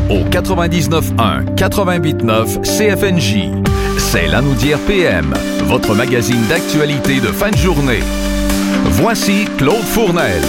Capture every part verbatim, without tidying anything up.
au quatre-vingt-dix-neuf un quatre-vingt-huit neuf C F N J. C'est l'Anaudière P M, votre magazine d'actualité de fin de journée. Voici Claude Fournel.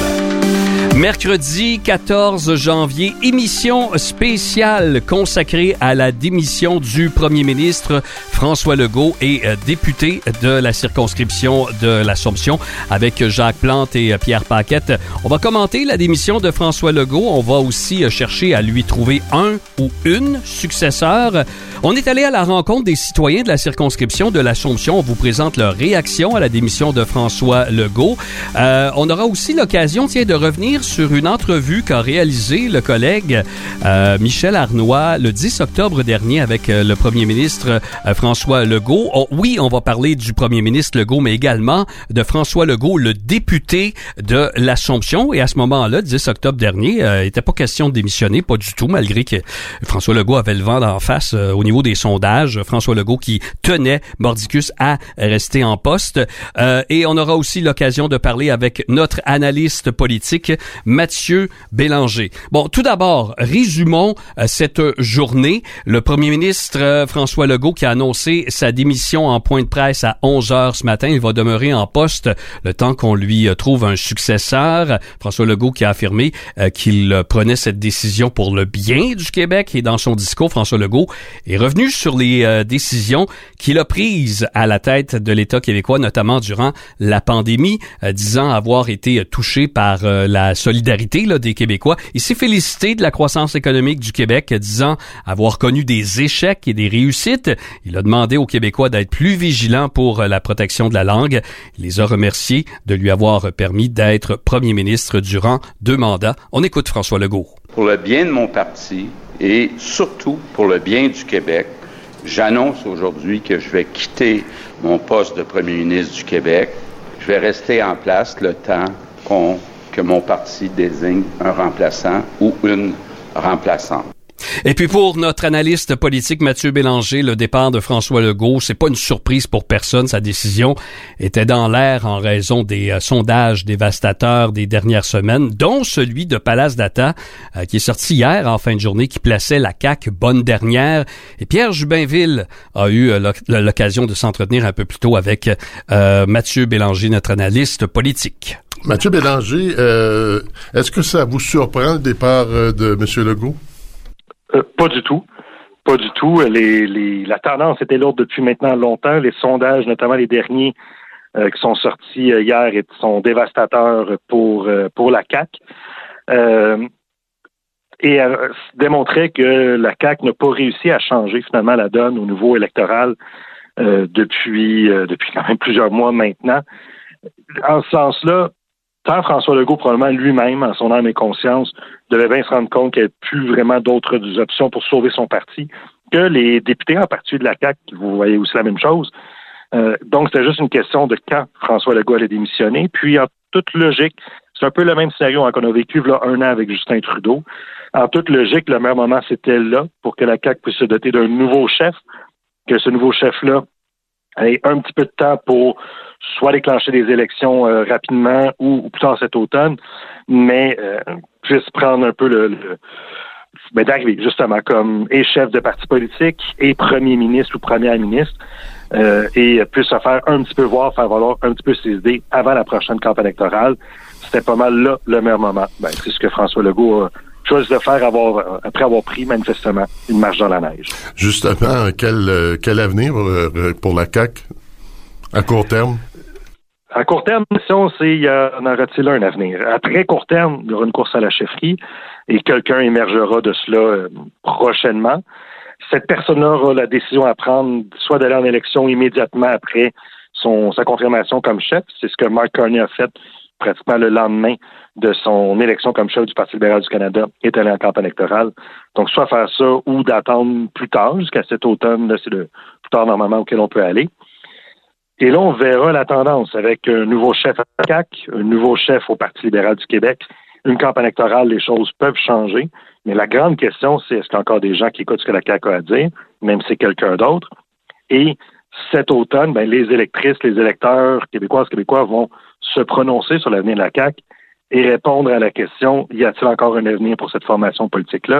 Mercredi quatorze janvier, émission spéciale consacrée à la démission du premier ministre François Legault et euh, député de la circonscription de l'Assomption avec Jacques Plante et euh, Pierre Paquette. On va commenter la démission de François Legault. On va aussi euh, chercher à lui trouver un ou une successeur. On est allé à la rencontre des citoyens de la circonscription de l'Assomption. On vous présente leur réaction à la démission de François Legault. Euh, on aura aussi l'occasion, tiens, de revenir sur une entrevue qu'a réalisée le collègue euh, Michel Arnois le dix octobre dernier avec euh, le premier ministre euh, François Legault. Oh, oui, on va parler du premier ministre Legault, mais également de François Legault, le député de l'Assomption. Et à ce moment-là, dix octobre dernier, euh, il n'était pas question de démissionner, pas du tout, malgré que François Legault avait le vent d'en face euh, au niveau des sondages. François Legault qui tenait Mordicus à rester en poste. Euh, et on aura aussi l'occasion de parler avec notre analyste politique, Mathieu Bélanger. Bon, tout d'abord, résumons euh, cette journée. Le premier ministre euh, François Legault qui a annoncé sa démission en point de presse à onze heures ce matin. Il va demeurer en poste le temps qu'on lui euh, trouve un successeur. François Legault qui a affirmé euh, qu'il euh, prenait cette décision pour le bien du Québec. Et dans son discours, François Legault est revenu sur les euh, décisions qu'il a prises à la tête de l'État québécois, notamment durant la pandémie, euh, disant avoir été euh, touché par euh, la solidarité là, des Québécois. Il s'est félicité de la croissance économique du Québec, disant avoir connu des échecs et des réussites. Il a demandé aux Québécois d'être plus vigilants pour la protection de la langue. Il les a remerciés de lui avoir permis d'être premier ministre durant deux mandats. On écoute François Legault. Pour le bien de mon parti et surtout pour le bien du Québec, j'annonce aujourd'hui que je vais quitter mon poste de premier ministre du Québec. Je vais rester en place le temps qu'on que mon parti désigne un remplaçant ou une remplaçante. Et puis pour notre analyste politique Mathieu Bélanger, le départ de François Legault, c'est pas une surprise pour personne. Sa décision était dans l'air en raison des euh, sondages dévastateurs des dernières semaines, dont celui de Palace Data, euh, qui est sorti hier en fin de journée, qui plaçait la C A Q bonne dernière. Et Pierre Jubinville a eu euh, l'occasion de s'entretenir un peu plus tôt avec euh, Mathieu Bélanger, notre analyste politique. Mathieu Bélanger, euh, est-ce que ça vous surprend le départ euh, de M. Legault? Euh, pas du tout. Pas du tout. Les, les, la tendance était lourde depuis maintenant longtemps. Les sondages, notamment les derniers euh, qui sont sortis euh, hier, sont dévastateurs pour, euh, pour la C A Q. Euh, et euh, démontraient que la C A Q n'a pas réussi à changer finalement la donne au niveau électoral euh, depuis, euh, depuis quand même plusieurs mois maintenant. En ce sens-là, tant François Legault, probablement lui-même, en son âme et conscience, devait bien se rendre compte qu'il n'y avait plus vraiment d'autres options pour sauver son parti que les députés en partie de la C A Q, vous voyez aussi la même chose. Euh, donc, c'était juste une question de quand François Legault allait démissionner. Puis, en toute logique, c'est un peu le même scénario qu'on a vécu là un an avec Justin Trudeau. En toute logique, le meilleur moment, c'était là pour que la C A Q puisse se doter d'un nouveau chef, que ce nouveau chef-là ait un petit peu de temps pour soit déclencher des élections euh, rapidement ou, ou plus tard cet automne, mais euh, puisse prendre un peu le, le ben, d'arriver justement comme et chef de parti politique et premier ministre ou première ministre euh, et puisse se faire un petit peu voir, faire valoir un petit peu ses idées avant la prochaine campagne électorale. C'était pas mal là le meilleur moment. Ben, c'est ce que François Legault a choisi de faire avoir, après avoir pris manifestement une marche dans la neige. Justement, quel, quel avenir pour la C A Q à court terme? À court terme, la question, c'est y en aura-t-il un avenir? À très court terme, il y aura une course à la chefferie et quelqu'un émergera de cela euh, prochainement. Cette personne-là aura la décision à prendre, soit d'aller en élection immédiatement après son sa confirmation comme chef. C'est ce que Mark Carney a fait pratiquement le lendemain de son élection comme chef du Parti libéral du Canada, est allé en campagne électorale. Donc, soit faire ça ou d'attendre plus tard, jusqu'à cet automne, là, c'est le plus tard normalement auquel on peut aller. Et là, on verra la tendance avec un nouveau chef à la C A Q, un nouveau chef au Parti libéral du Québec. Une campagne électorale, les choses peuvent changer. Mais la grande question, c'est est-ce qu'il y a encore des gens qui écoutent ce que la C A Q a à dire, même si c'est quelqu'un d'autre? Et cet automne, ben, les électrices, les électeurs québécoises, québécois vont se prononcer sur l'avenir de la C A Q et répondre à la question, y a-t-il encore un avenir pour cette formation politique-là?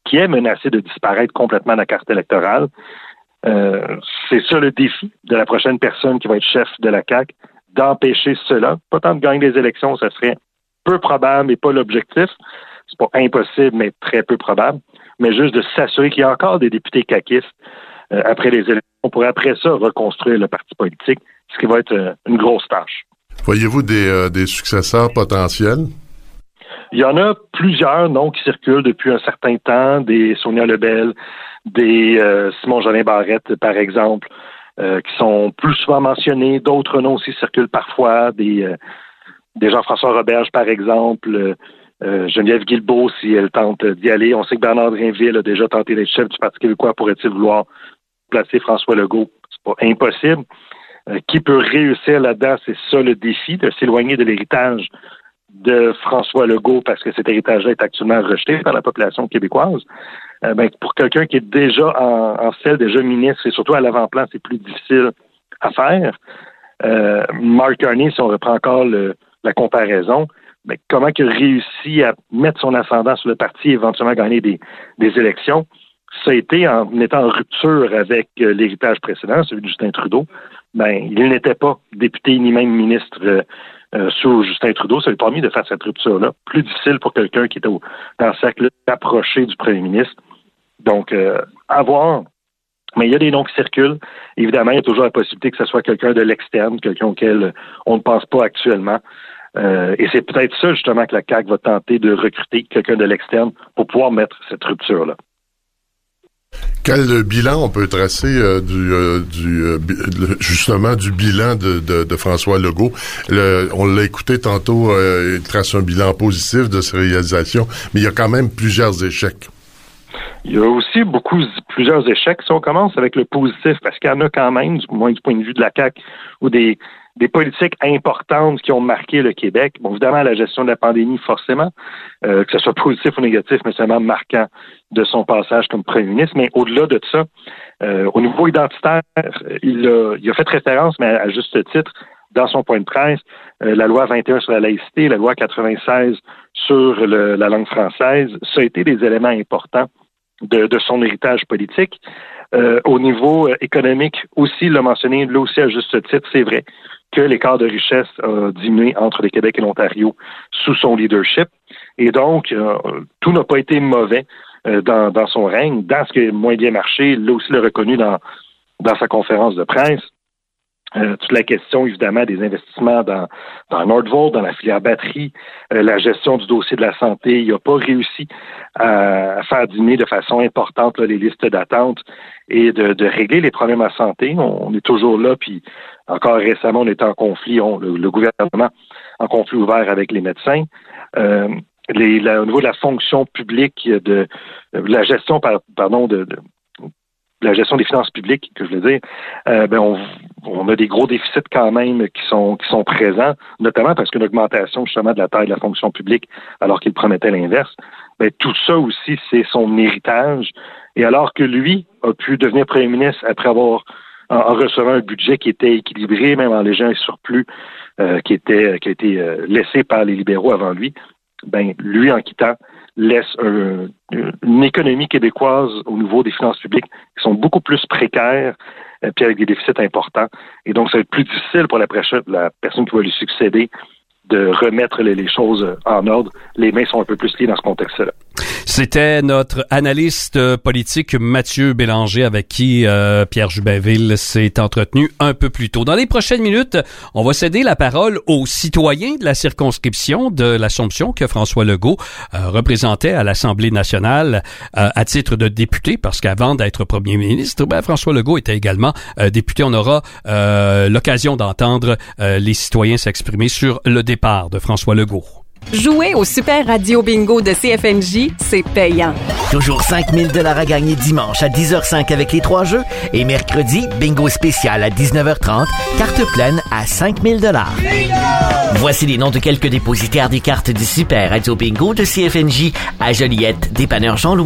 qui est menacé de disparaître complètement de la carte électorale. Euh, c'est ça le défi de la prochaine personne qui va être chef de la C A Q, d'empêcher cela. Pas tant de gagner des élections, ça serait peu probable et pas l'objectif. C'est pas impossible, mais très peu probable. Mais juste de s'assurer qu'il y a encore des députés caquistes euh, après les élections pour après ça reconstruire le parti politique, ce qui va être euh, une grosse tâche. Voyez-vous des, euh, des successeurs potentiels? Il y en a plusieurs noms qui circulent depuis un certain temps, des Sonia Lebel, des euh, Simon-Jolin Barrette, par exemple, euh, qui sont plus souvent mentionnés. D'autres noms aussi circulent parfois, des, euh, des Jean-François Roberge, par exemple, euh, Geneviève Guilbeault, si elle tente d'y aller. On sait que Bernard Drinville a déjà tenté d'être chef du Parti québécois. Pourrait-il vouloir placer François Legault? C'est pas impossible. Euh, qui peut réussir là-dedans? C'est ça le défi, de s'éloigner de l'héritage de François Legault, parce que cet héritage-là est actuellement rejeté par la population québécoise. Euh, ben, pour quelqu'un qui est déjà en, en selle, déjà ministre, et surtout à l'avant-plan, c'est plus difficile à faire. Euh, Mark Carney, si on reprend encore le, la comparaison, ben, comment il a réussi à mettre son ascendant sur le parti et éventuellement gagner des, des élections? Ça a été en étant en rupture avec euh, l'héritage précédent, celui de Justin Trudeau. Ben, il n'était pas député ni même ministre euh, Euh, sous Justin Trudeau. Ça lui a permis de faire cette rupture-là. Plus difficile pour quelqu'un qui était au, dans le cercle approché du premier ministre. Donc, euh, à voir. Mais il y a des noms qui circulent. Évidemment, il y a toujours la possibilité que ce soit quelqu'un de l'externe, quelqu'un auquel on ne pense pas actuellement. Euh, et c'est peut-être ça, justement, que la C A Q va tenter de recruter quelqu'un de l'externe pour pouvoir mettre cette rupture-là. Quel bilan on peut tracer euh, du, euh, du euh, justement du bilan de, de, de François Legault? Le, on l'a écouté tantôt, euh, il trace un bilan positif de ses réalisations, mais il y a quand même plusieurs échecs. Il y a aussi beaucoup plusieurs échecs. Si on commence avec le positif, parce qu'il y en a quand même, du moins du point de vue de la C A Q, ou des des politiques importantes qui ont marqué le Québec. Bon, évidemment, la gestion de la pandémie, forcément, euh, que ce soit positif ou négatif, mais seulement marquant de son passage comme premier ministre. Mais au-delà de ça, euh, au niveau identitaire, il a, il a fait référence, mais à, à juste titre, dans son point de presse, euh, la loi vingt et un sur la laïcité, la loi quatre-vingt-seize sur le, la langue française, ça a été des éléments importants de, de son héritage politique. Euh, au niveau euh, économique aussi, il l'a mentionné, là aussi à juste titre, c'est vrai que l'écart de richesse a diminué entre le Québec et l'Ontario sous son leadership. Et donc, euh, tout n'a pas été mauvais euh, dans, dans son règne. Dans ce qui a moins bien marché, là aussi l'a reconnu dans, dans sa conférence de presse. Euh, toute la question, évidemment, des investissements dans, dans Nordvolt, dans la filière batterie, euh, la gestion du dossier de la santé. Il n'a pas réussi à, à faire diminuer de façon importante là, les listes d'attente et de, de régler les problèmes à santé. On, on est toujours là, puis encore récemment, on était en conflit, on, le, le gouvernement en conflit ouvert avec les médecins. Euh, les, la, au niveau de la fonction publique, de, de la gestion, par, pardon, de, de la gestion des finances publiques, que je veux dire, euh, ben on, on a des gros déficits quand même qui sont qui sont présents, notamment parce qu'une augmentation justement de la taille de la fonction publique, alors qu'il promettait l'inverse. Ben tout ça aussi, c'est son héritage. Et alors que lui a pu devenir premier ministre après avoir en, en recevant un budget qui était équilibré, même en léger un surplus euh, qui était qui a été euh, laissé par les libéraux avant lui, ben lui en quittant laisse un, une économie québécoise au niveau des finances publiques qui sont beaucoup plus précaires, euh, puis avec des déficits importants. Et donc, ça va être plus difficile pour la, pré- la personne qui va lui succéder de remettre les, les choses en ordre. Les mains sont un peu plus liées dans ce contexte-là. C'était notre analyste politique Mathieu Bélanger avec qui euh, Pierre Jubainville s'est entretenu un peu plus tôt. Dans les prochaines minutes, on va céder la parole aux citoyens de la circonscription de l'Assomption que François Legault euh, représentait à l'Assemblée nationale euh, à titre de député, parce qu'avant d'être premier ministre, ben, François Legault était également euh, député. On aura euh, l'occasion d'entendre euh, les citoyens s'exprimer sur le départ de François Legault. Jouer au Super Radio Bingo de C F N J, c'est payant. Toujours cinq mille dollars à gagner dimanche à dix heures cinq avec les trois jeux et mercredi, bingo spécial à dix-neuf heures trente, carte pleine à cinq mille dollars. Voici les noms de quelques dépositaires des cartes du Super Radio Bingo de C F N J à Joliette, dépanneur Jean-Louis,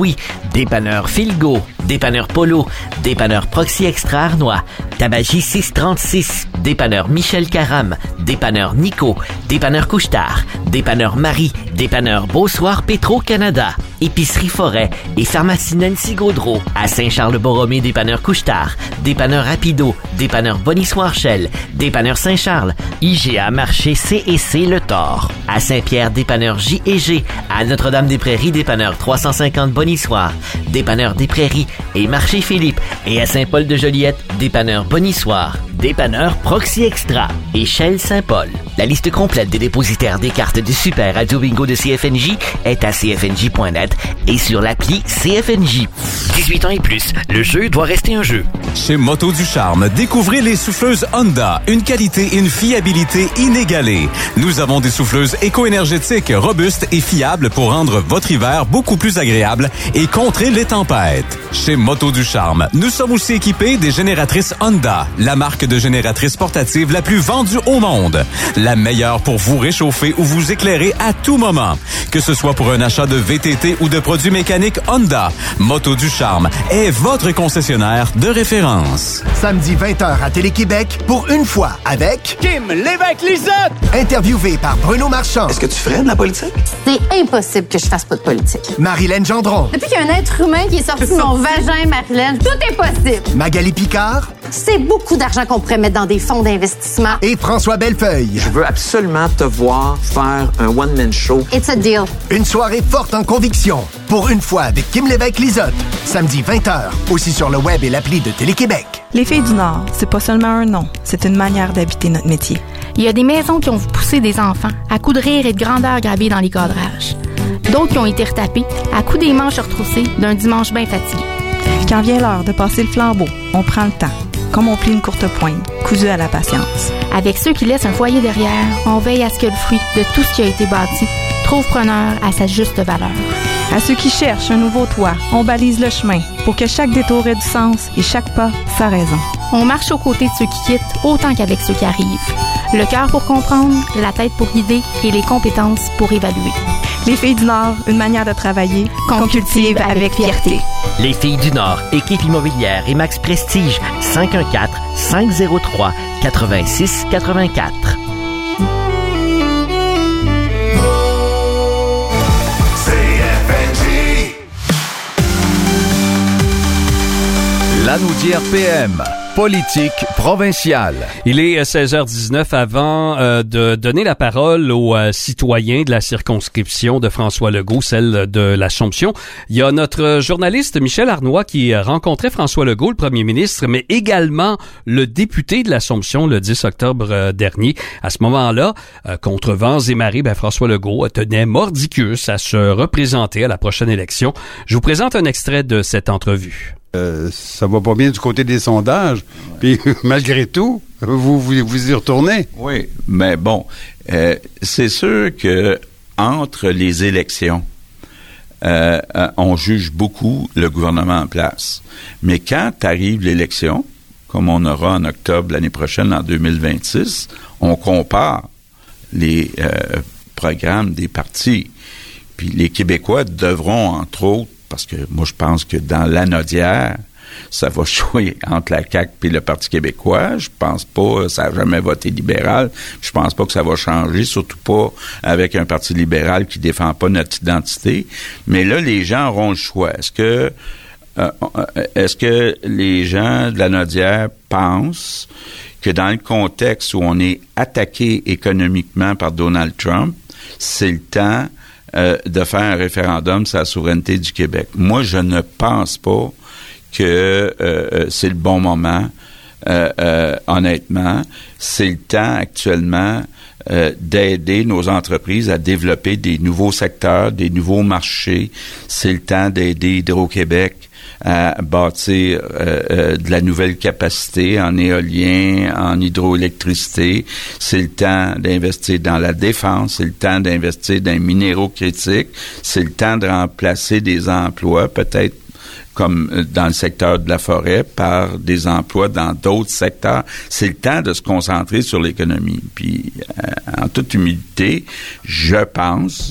Dépanneur Philgo, Dépanneur Polo, Dépanneur Proxy Extra Arnois, Tabagie six cent trente-six, Dépanneur Michel Caram, Dépanneur Nico, Dépanneur Couche-Tard, Dépanneur Marie, Dépanneur Beausoir Petro-Canada, Épicerie Forêt et Pharmacie Nancy Gaudreau. À Saint-Charles-Borromée, Dépanneur Couche-Tard, Dépanneur Rapido, Dépanneur Bonny-Soirchel, Dépanneur Saint-Charles, I G A Marché C et C Le Thor. À Saint-Pierre, Dépanneur J et G. À Notre-Dame-des-Prairies, Dépanneur trois cent cinquante Bonny-Soir, Dépanneur des Prairies et Marché Philippe. Et à Saint-Paul-de-Joliette, Dépanneur Bonny-Soir, Dépanneur Proxy Extra et Shell Saint-Paul. La liste complète des dépositaires des cartes du Super Radio Bingo de C F N J est à c f n j point net et sur l'appli C F N J. dix-huit ans et plus, le jeu doit rester un jeu. Chez Moto du Charme, découvrez les souffleuses Honda, une qualité et une fiabilité inégalées. Nous avons des souffleuses éco-énergétiques, robustes et fiables pour rendre votre hiver beaucoup plus agréable et contrer les tempêtes. Chez Moto du Charme, nous sommes aussi équipés des génératrices Honda, la marque de génératrice portative la plus vendue au monde. La meilleure pour vous réchauffer ou vous éclairer à tout moment. Que ce soit pour un achat de V T T ou de produits mécaniques Honda, Moto du Charme est votre concessionnaire de référence. Samedi vingt heures à Télé-Québec pour Une fois avec Kim Lévesque-Lisotte. Interviewé par Bruno Marchand. Est-ce que tu ferais de la politique? C'est impossible que je fasse pas de politique. Marilyn Gendron. Depuis qu'il y a un être humain qui est sorti de mon vagin, Marilyn, tout est possible. Magali Picard. C'est beaucoup d'argent qu'on pourrait mettre dans des fonds d'investissement. Et François Bellefeuille. Je veux absolument te voir faire un one-man show. It's a deal. Une soirée forte en conviction. Pour Une fois avec Kim Lévesque-Lisotte. Samedi vingt heures, aussi sur le web et l'appli de Télé-Québec. Les Filles du Nord, c'est pas seulement un nom, c'est une manière d'habiter notre métier. Il y a des maisons qui ont poussé des enfants à coups de rire et de grandeur gravés dans les cadrages. D'autres qui ont été retapés à coups des manches retroussées d'un dimanche bien fatigué. Quand vient l'heure de passer le flambeau, on prend le temps, comme on plie une courte poigne, cousue à la patience. Avec ceux qui laissent un foyer derrière, on veille à ce que le fruit de tout ce qui a été bâti trouve preneur à sa juste valeur. À ceux qui cherchent un nouveau toit, on balise le chemin pour que chaque détour ait du sens et chaque pas sa raison. On marche aux côtés de ceux qui quittent autant qu'avec ceux qui arrivent. Le cœur pour comprendre, la tête pour guider et les compétences pour évaluer. Les Filles du Nord, une manière de travailler qu'on cultive avec fierté. Les Filles du Nord, équipe immobilière et Max Prestige, cinq un quatre, cinq zéro trois, huit six huit quatre. La Naudière P M, politique provinciale. Il est seize heures dix-neuf. Avant euh, de donner la parole aux euh, citoyens de la circonscription de François Legault, celle de l'Assomption. Il y a notre journaliste Michel Arnois qui rencontrait François Legault, le premier ministre, mais également le député de l'Assomption le dix octobre euh, dernier. À ce moment-là, euh, contre vents et marées, ben, François Legault tenait mordicus à se représenter à la prochaine élection. Je vous présente un extrait de cette entrevue. Euh, ça va pas bien du côté des sondages. Puis malgré tout, vous, vous vous y retournez. Oui, mais bon, euh, c'est sûr que entre les élections, euh, on juge beaucoup le gouvernement en place. Mais quand arrive l'élection, comme on aura en octobre l'année prochaine, en deux mille vingt-six, on compare les euh, programmes des partis. Puis les Québécois devront, entre autres, parce que moi, je pense que dans l'Anaudière, ça va jouer entre la C A Q et le Parti québécois. Je pense pas, ça n'a jamais voté libéral. Je pense pas que ça va changer, surtout pas avec un Parti libéral qui défend pas notre identité. Mais là, les gens auront le choix. Est-ce que, euh, est-ce que les gens de l'Anaudière pensent que dans le contexte où on est attaqué économiquement par Donald Trump, c'est le temps Euh, de faire un référendum sur la souveraineté du Québec? Moi, je ne pense pas que euh, c'est le bon moment. Euh, euh, honnêtement, c'est le temps actuellement euh, d'aider nos entreprises à développer des nouveaux secteurs, des nouveaux marchés. C'est le temps d'aider Hydro-Québec à bâtir euh, euh, de la nouvelle capacité en éolien, en hydroélectricité. C'est le temps d'investir dans la défense, c'est le temps d'investir dans les minéraux critiques, c'est le temps de remplacer des emplois, peut-être comme dans le secteur de la forêt, par des emplois dans d'autres secteurs. C'est le temps de se concentrer sur l'économie. Puis, euh, en toute humilité, je pense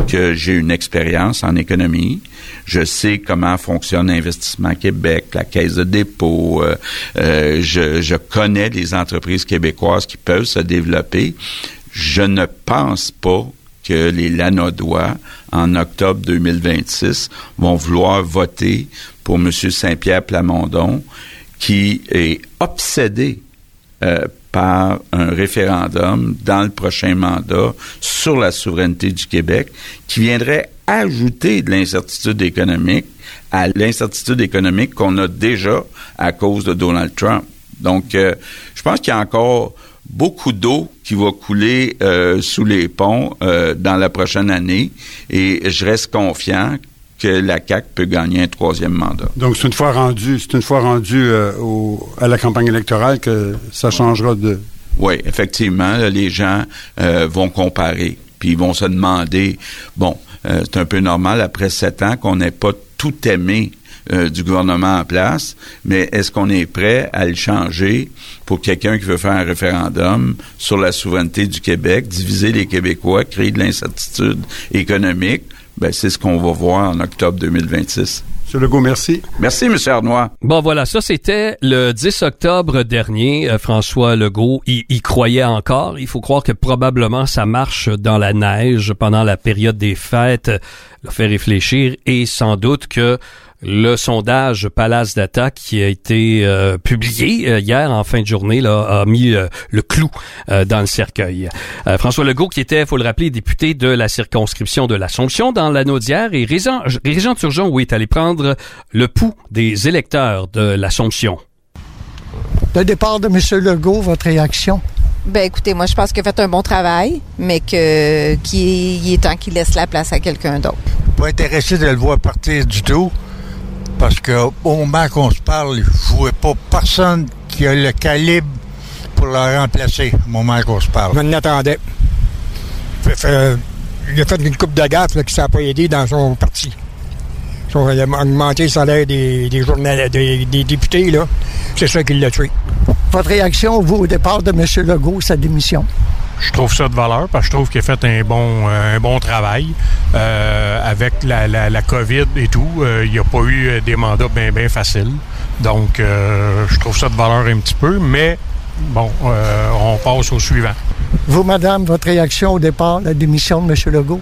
que j'ai une expérience en économie. Je sais comment fonctionne Investissement Québec, la Caisse de dépôt. Euh, euh, je, je connais les entreprises québécoises qui peuvent se développer. Je ne pense pas que les Lanodois, en octobre deux mille vingt-six, vont vouloir voter pour M. Saint-Pierre Plamondon, qui est obsédé euh, par un référendum dans le prochain mandat sur la souveraineté du Québec, qui viendrait ajouter de l'incertitude économique à l'incertitude économique qu'on a déjà à cause de Donald Trump. Donc, euh, je pense qu'il y a encore beaucoup d'eau qui va couler euh, sous les ponts euh, dans la prochaine année, et je reste confiant que la C A Q peut gagner un troisième mandat. Donc, c'est une fois rendu, c'est une fois rendu euh, au, à la campagne électorale que ça changera de... Oui, effectivement, là, les gens euh, vont comparer, puis ils vont se demander, bon, euh, c'est un peu normal après sept ans qu'on n'ait pas tout aimé euh, du gouvernement en place, mais est-ce qu'on est prêt à le changer pour quelqu'un qui veut faire un référendum sur la souveraineté du Québec, diviser les Québécois, créer de l'incertitude économique? Ben, c'est ce qu'on va voir en octobre deux mille vingt-six. M. Legault, merci. Merci, M. Arnois. Bon, voilà, ça, c'était le dix octobre dernier. Euh, François Legault y, y croyait encore. Il faut croire que probablement ça marche dans la neige pendant la période des fêtes. L'a fait réfléchir, et sans doute que le sondage Palace Data qui a été euh, publié euh, hier en fin de journée là, a mis euh, le clou euh, dans le cercueil. Euh, François Legault, qui était, il faut le rappeler, député de la circonscription de l'Assomption dans l'Anaudière, et Régent, Régent Turgeon, oui, est allé prendre le pouls des électeurs de l'Assomption. Le départ de M. Legault, votre réaction? Ben écoutez, moi je pense qu'il a fait un bon travail, mais que qu'il est temps qu'il laisse la place à quelqu'un d'autre. Pas intéressé de le voir partir du tout, parce qu'au moment qu'on se parle, je ne vois pas personne qui a le calibre pour le remplacer au moment qu'on se parle. Je m'en attendais. Fait, fait, il a fait une coupe de gaffe là, qui ne s'est pas aidé dans son parti. Il a augmenté le salaire des, des, journal, des, des députés, là. C'est ça qui l'a tué. Votre réaction, vous, au départ de M. Legault, sa démission? Je trouve ça de valeur parce que je trouve qu'il a fait un bon, un bon travail. Euh, avec la, la, la COVID et tout, euh, il n'y a pas eu des mandats bien, bien faciles. Donc, euh, je trouve ça de valeur un petit peu, mais bon, euh, on passe au suivant. Vous, madame, votre réaction au départ, la démission de M. Legault?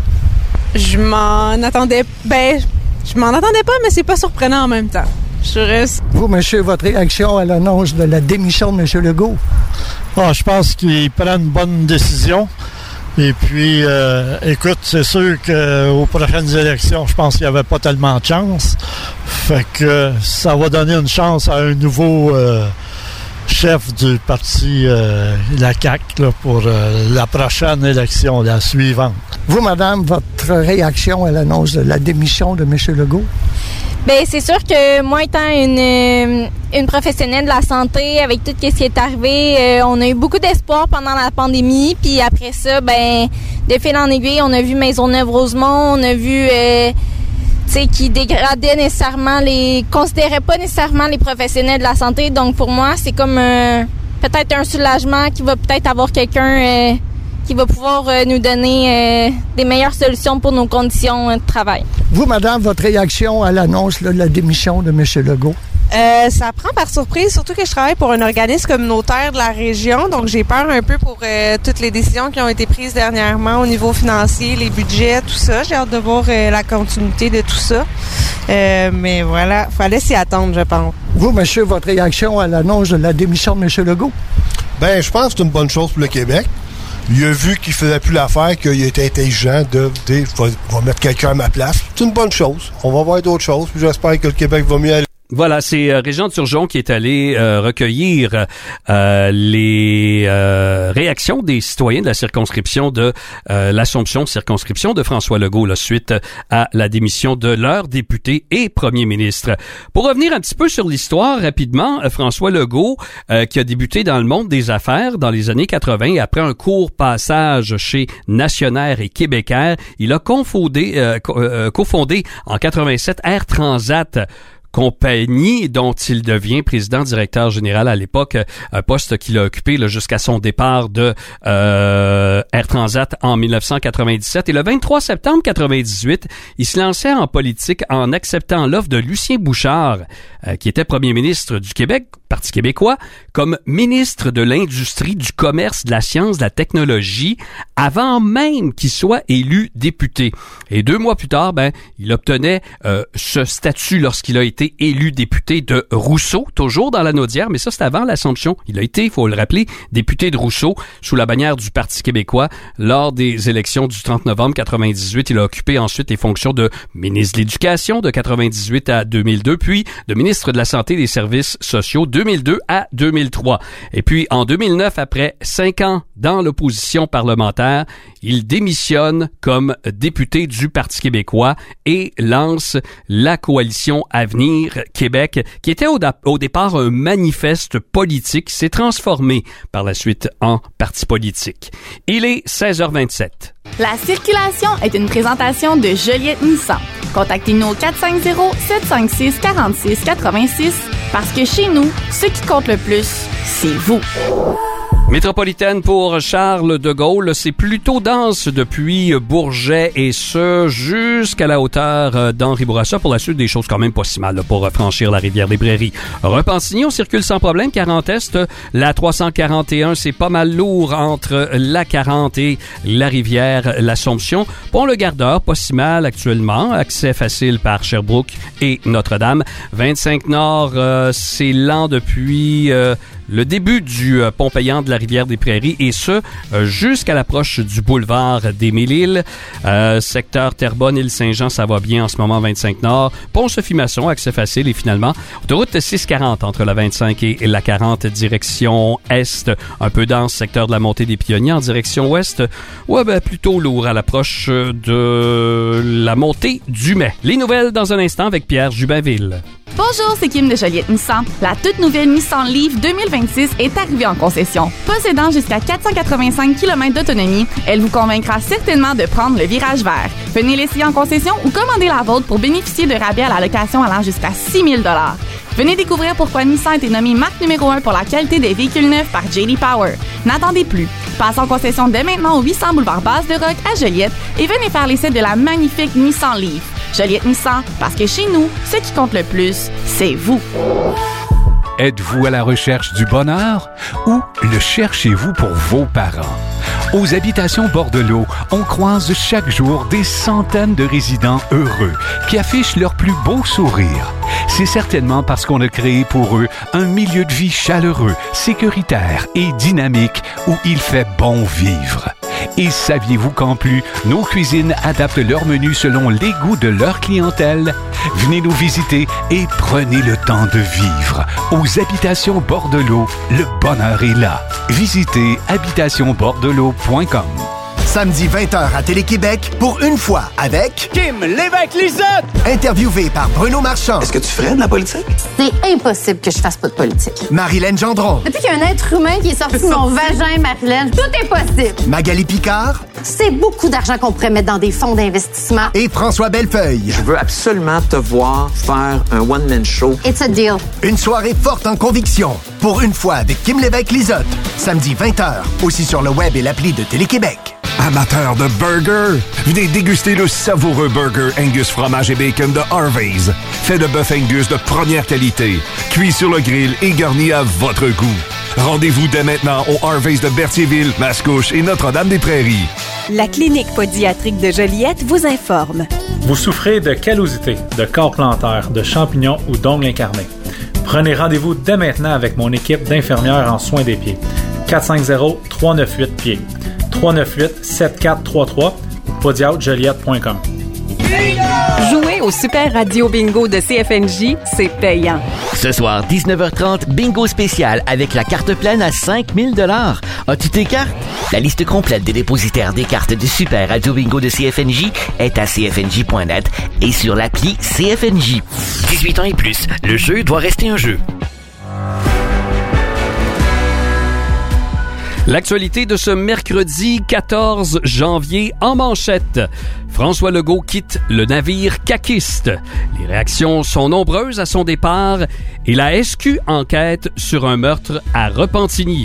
Je m'en attendais... Ben, je m'en attendais pas, mais c'est pas surprenant en même temps. Je reste... Vous, monsieur, votre réaction à l'annonce de la démission de M. Legault? Ah, je pense qu'il prend une bonne décision. Et puis, euh, écoute, c'est sûr qu'aux prochaines élections, je pense qu'il n'y avait pas tellement de chance. Fait que ça va donner une chance à un nouveau euh, chef du parti, euh, la C A Q, là, pour euh, la prochaine élection, la suivante. Vous, madame, votre réaction à l'annonce de la démission de M. Legault? Bien, c'est sûr que moi, étant une, une professionnelle de la santé, avec tout ce qui est arrivé, euh, on a eu beaucoup d'espoir pendant la pandémie. Puis après ça, ben, de fil en aiguille, on a vu Maisonneuve-Rosemont, on a vu, euh, tu sais, qui dégradait nécessairement les, considérait pas nécessairement les professionnels de la santé. Donc pour moi, c'est comme euh, peut-être un soulagement qui va peut-être avoir quelqu'un euh, qui va pouvoir euh, nous donner euh, des meilleures solutions pour nos conditions euh, de travail. Vous, madame, votre réaction à l'annonce là, de la démission de M. Legault? Euh, ça prend par surprise, surtout que je travaille pour un organisme communautaire de la région, donc j'ai peur un peu pour euh, toutes les décisions qui ont été prises dernièrement au niveau financier, les budgets, tout ça. J'ai hâte de voir euh, la continuité de tout ça. Euh, mais voilà, fallait s'y attendre, je pense. Vous, monsieur, votre réaction à l'annonce de la démission de M. Legault? Bien, je pense que c'est une bonne chose pour le Québec. Il a vu qu'il ne faisait plus l'affaire, qu'il était intelligent de, de va, va mettre quelqu'un à ma place. C'est une bonne chose. On va voir d'autres choses, puis j'espère que le Québec va mieux aller. Voilà, c'est euh, Régent Turgeon qui est allé euh, recueillir euh, les euh, réactions des citoyens de la circonscription de euh, l'Assomption, circonscription de François Legault, là, suite à la démission de leur député et premier ministre. Pour revenir un petit peu sur l'histoire rapidement, François Legault, euh, qui a débuté dans le monde des affaires dans les années quatre-vingts, après un court passage chez Nationaire et Québécois, il a cofondé, euh, co- euh, cofondé en quatre-vingt-sept Air Transat, compagnie dont il devient président-directeur général à l'époque, un poste qu'il a occupé là, jusqu'à son départ de euh, Air Transat en dix-neuf cent quatre-vingt-dix-sept. Et le vingt-trois septembre quatre-vingt-dix-huit, il se lançait en politique en acceptant l'offre de Lucien Bouchard, euh, qui était premier ministre du Québec, Parti québécois, comme ministre de l'Industrie, du Commerce, de la Science, de la Technologie, avant même qu'il soit élu député. Et deux mois plus tard, ben, il obtenait euh, ce statut lorsqu'il a été élu député de Rousseau, toujours dans la Naudière, mais ça, c'est avant l'Assomption. Il a été, il faut le rappeler, député de Rousseau sous la bannière du Parti québécois lors des élections du trente novembre quatre-vingt-dix-huit. Il a occupé ensuite les fonctions de ministre de l'Éducation de quatre-vingt-dix-huit à deux mille deux, puis de ministre de la Santé et des Services sociaux deux mille deux à deux mille trois. Et puis, en deux mille neuf, après cinq ans dans l'opposition parlementaire, il démissionne comme député du Parti québécois et lance la coalition Avenir Québec, qui était au, da- au départ un manifeste politique, qui s'est transformé par la suite en parti politique. Il est seize heures vingt-sept. La circulation est une présentation de Joliette Nissan. Contactez-nous au quatre cinq zéro, sept cinq six, quatre six huit six parce que chez nous, ce qui compte le plus, c'est vous. Métropolitaine pour Charles de Gaulle, c'est plutôt dense depuis Bourget et ce jusqu'à la hauteur d'Henri Bourassa. Pour la suite, des choses quand même pas si mal là, pour franchir la rivière des Prairies. Repentigny, on circule sans problème. quarante Est, la trois cent quarante et un, c'est pas mal lourd entre la quarante et la rivière l'Assomption. Pont le Gardeur, pas si mal actuellement. Accès facile par Sherbrooke et Notre-Dame. vingt-cinq Nord, euh, c'est lent depuis... Euh, le début du euh, pont payant de la rivière des Prairies et ce, euh, jusqu'à l'approche du boulevard des Mille-Îles. Euh, secteur Terrebonne-Île-Saint-Jean, ça va bien en ce moment, vingt-cinq Nord. Pont Sophie-Masson, accès facile et finalement, autoroute six cent quarante entre la vingt-cinq et la quarante, direction Est. Un peu dense, secteur de la montée des Pionniers en direction Ouest. Ouais, ben, plutôt lourd à l'approche de la montée du Mai. Les nouvelles dans un instant avec Pierre Jubinville. Bonjour, c'est Kim de Joliette Nissan. La toute nouvelle Nissan Leaf deux mille vingt-six est arrivée en concession. Possédant jusqu'à quatre cent quatre-vingt-cinq kilomètres d'autonomie, elle vous convaincra certainement de prendre le virage vert. Venez l'essayer en concession ou commandez la vôtre pour bénéficier de rabais à la location allant jusqu'à six mille dollars. Venez découvrir pourquoi Nissan a été nommée marque numéro un pour la qualité des véhicules neufs par J D Power. N'attendez plus. Passez en concession dès maintenant au huit cents boulevard Basse-de-Roc à Joliette et venez faire l'essai de la magnifique Nissan Leaf. Joliette Nissan, parce que chez nous, ce qui compte le plus, c'est vous. Êtes-vous à la recherche du bonheur ou le cherchez-vous pour vos parents? Aux Habitations Bordelot, on croise chaque jour des centaines de résidents heureux qui affichent leur plus beau sourire. C'est certainement parce qu'on a créé pour eux un milieu de vie chaleureux, sécuritaire et dynamique où il fait bon vivre. Et saviez-vous qu'en plus, nos cuisines adaptent leur menu selon les goûts de leur clientèle? Venez nous visiter et prenez le temps de vivre. Aux Habitations Bordelot, le bonheur est là. Visitez habitation bordelot point com. Samedi vingt heures à Télé-Québec, pour une fois avec... Kim Lévesque-Lizotte! Interviewé par Bruno Marchand. Est-ce que tu ferais de la politique? C'est impossible que je fasse pas de politique. Marilyn Gendron. Depuis qu'il y a un être humain qui est sorti de mon vagin, Marilyn, tout est possible. Magali Picard. C'est beaucoup d'argent qu'on pourrait mettre dans des fonds d'investissement. Et François Bellefeuille. Je veux absolument te voir faire un one-man show. It's a deal. Une soirée forte en conviction. Pour une fois avec Kim Lévesque-Lizotte. Samedi vingt heures, aussi sur le web et l'appli de Télé-Québec. Amateurs de burgers, venez déguster le savoureux burger Angus fromage et bacon de Harvey's. Fait de bœuf Angus de première qualité, cuit sur le grill et garni à votre goût. Rendez-vous dès maintenant au Harvey's de Berthierville, Mascouche et Notre-Dame-des-Prairies. La clinique podiatrique de Joliette vous informe. Vous souffrez de callosité, de corps plantaire, de champignons ou d'ongles incarnés. Prenez rendez-vous dès maintenant avec mon équipe d'infirmières en soins des pieds. quatre cinq zéro, trois neuf huit, pieds. trois neuf huit, sept quatre trois trois ou podiatre joliette point com. Jouer au Super Radio Bingo de C F N J, c'est payant. Ce soir, dix-neuf heures trente, bingo spécial avec la carte pleine à cinq mille dollars. As-tu tes cartes? La liste complète des dépositaires des cartes du Super Radio Bingo de C F N J est à c f n j point net et sur l'appli C F N J. dix-huit ans et plus, le jeu doit rester un jeu. L'actualité de ce mercredi quatorze janvier en manchette. François Legault quitte le navire caquiste. Les réactions sont nombreuses à son départ et la S Q enquête sur un meurtre à Repentigny.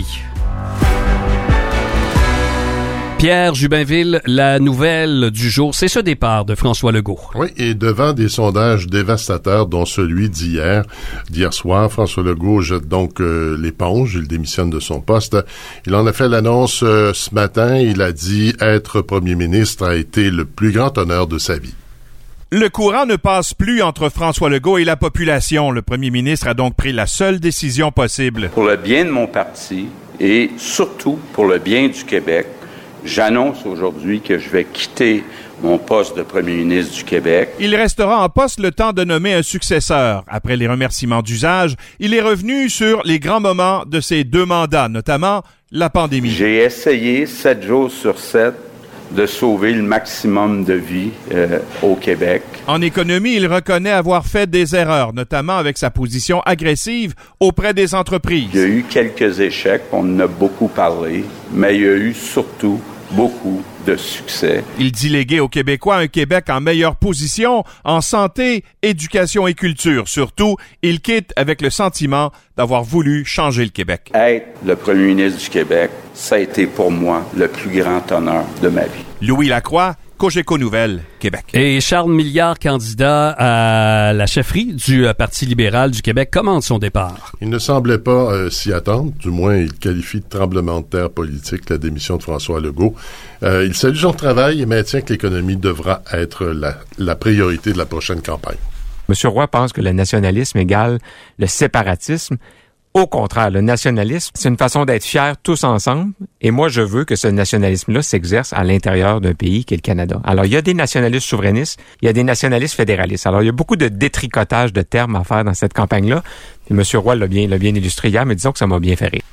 Pierre Jubinville, la nouvelle du jour, c'est ce départ de François Legault. Oui, et devant des sondages dévastateurs, dont celui d'hier, d'hier soir, François Legault jette donc euh, l'éponge, il démissionne de son poste. Il en a fait l'annonce euh, ce matin, il a dit être premier ministre a été le plus grand honneur de sa vie. Le courant ne passe plus entre François Legault et la population. Le premier ministre a donc pris la seule décision possible. Pour le bien de mon parti et surtout pour le bien du Québec, j'annonce aujourd'hui que je vais quitter mon poste de premier ministre du Québec. Il restera en poste le temps de nommer un successeur. Après les remerciements d'usage, il est revenu sur les grands moments de ses deux mandats, notamment la pandémie. J'ai essayé sept jours sur sept de sauver le maximum de vies euh, au Québec. En économie, il reconnaît avoir fait des erreurs, notamment avec sa position agressive auprès des entreprises. Il y a eu quelques échecs, on en a beaucoup parlé, mais il y a eu surtout beaucoup de succès. Il dit léguer aux Québécois un Québec en meilleure position en santé, éducation et culture. Surtout, il quitte avec le sentiment d'avoir voulu changer le Québec. Être le premier ministre du Québec, ça a été pour moi le plus grand honneur de ma vie. Louis Lacroix, Cogeco Nouvelles, Québec. Et Charles Milliard, candidat à la chefferie du Parti libéral du Québec, commente son départ. Il ne semblait pas euh, s'y attendre. Du moins, il qualifie de tremblement de terre politique la démission de François Legault. Euh, il salue son travail et maintient que l'économie devra être la, la priorité de la prochaine campagne. M. Roy pense que le nationalisme égale le séparatisme. Au contraire, le nationalisme, c'est une façon d'être fiers tous ensemble. Et moi, je veux que ce nationalisme-là s'exerce à l'intérieur d'un pays qui est le Canada. Alors, il y a des nationalistes souverainistes, il y a des nationalistes fédéralistes. Alors, il y a beaucoup de détricotage de termes à faire dans cette campagne-là. Et M. Roy l'a bien, l'a bien illustré hier, mais disons que ça m'a bien fait rire.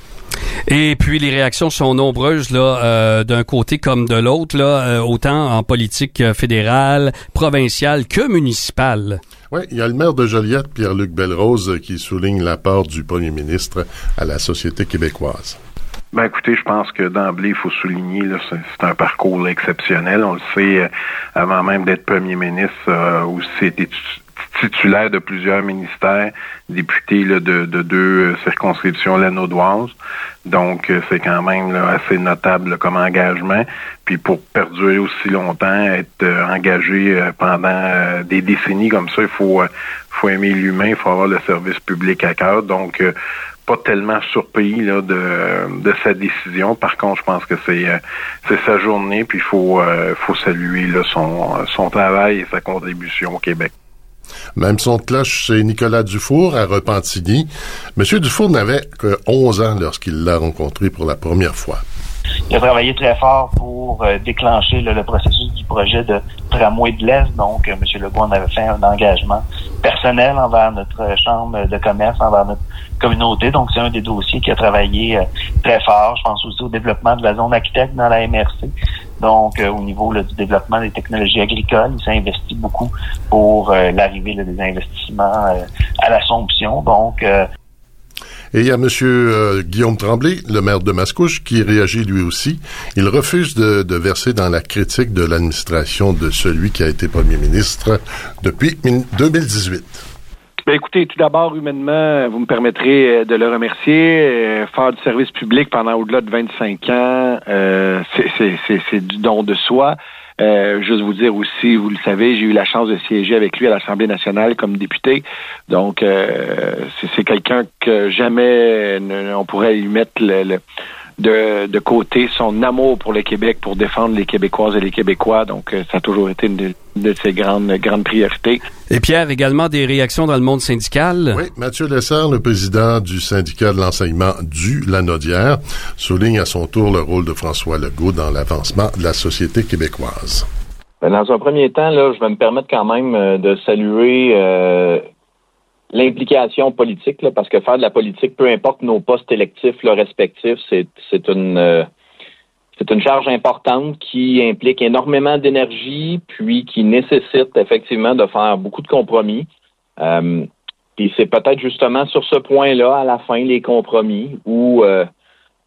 Et puis les réactions sont nombreuses là, euh, d'un côté comme de l'autre, là, euh, autant en politique fédérale, provinciale que municipale. Oui, il y a le maire de Joliette, Pierre-Luc Belrose, qui souligne l'apport du premier ministre à la société québécoise. Ben écoutez, je pense que d'emblée, il faut souligner, là, c'est, c'est un parcours là, exceptionnel. On le sait, euh, avant même d'être premier ministre, euh, où c'était titulaire de plusieurs ministères, député là, de, de deux circonscriptions lanaudoises. Donc, euh, c'est quand même là, assez notable là, comme engagement. Puis pour perdurer aussi longtemps, être euh, engagé euh, pendant euh, des décennies comme ça, il faut, euh, faut aimer l'humain, il faut avoir le service public à cœur. Donc, euh, pas tellement surpris là, de, de sa décision. Par contre, je pense que c'est, euh, c'est sa journée, puis il faut, euh, faut saluer là, son, son travail et sa contribution au Québec. Même son de cloche chez Nicolas Dufour à Repentigny. Monsieur Dufour n'avait que onze ans lorsqu'il l'a rencontré pour la première fois. Il a travaillé très fort pour euh, déclencher là, le processus du projet de tramway de l'Est. Donc, euh, M. Legault en avait fait un engagement personnel envers notre euh, chambre de commerce, envers notre communauté. Donc, c'est un des dossiers qui a travaillé euh, très fort. Je pense aussi au développement de la zone architecte dans la M R C. Donc, euh, au niveau là, du développement des technologies agricoles, il s'est investi beaucoup pour euh, l'arrivée là, des investissements euh, à l'Assomption. Donc, euh, Et il y a M. Euh, Guillaume Tremblay, le maire de Mascouche, qui réagit lui aussi. Il refuse de, de verser dans la critique de l'administration de celui qui a été premier ministre depuis deux mille dix-huit. Ben écoutez, tout d'abord, humainement, vous me permettrez de le remercier. Faire du service public pendant au-delà de vingt-cinq ans, euh, c'est, c'est, c'est, c'est du don de soi. Euh, juste vous dire aussi, vous le savez, j'ai eu la chance de siéger avec lui à l'Assemblée nationale comme député. Donc, euh, c'est, c'est quelqu'un que jamais ne, on pourrait lui mettre le, le, de, de côté son amour pour le Québec, pour défendre les Québécoises et les Québécois. Donc, euh, ça a toujours été une de, de ses grandes, grandes priorités. Et Pierre, également des réactions dans le monde syndical? Oui, Mathieu Lessard, le président du syndicat de l'enseignement du Lanaudière, souligne à son tour le rôle de François Legault dans l'avancement de la société québécoise. Dans un premier temps, là, je vais me permettre quand même euh, de saluer euh, l'implication politique, là, parce que faire de la politique, peu importe nos postes électifs là, respectifs, c'est, c'est une euh, c'est une charge importante qui implique énormément d'énergie, puis qui nécessite effectivement de faire beaucoup de compromis. Euh, puis c'est peut-être justement sur ce point-là, à la fin, les compromis, où euh,